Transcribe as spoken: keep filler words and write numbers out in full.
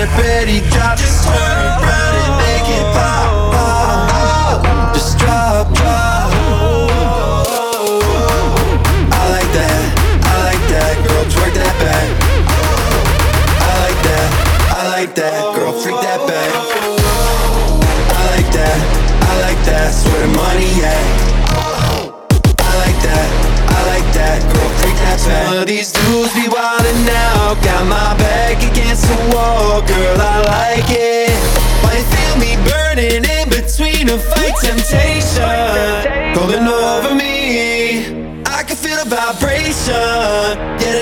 get ready, drop. Just turn around and make it pop, pop. Just drop, drop. I like that, I like that. Girl, twerk that back. I like that, I like that. Girl, freak that back. I like that, I like that. Swear the money, yeah. I like that, I like that. Girl, freak that back. Some of these dudes be wildin' out. Got my back against the wall. Girl, I like it. Why you feel me burning in between a fight temptation? Rolling over me, I can feel the vibration. Yeah.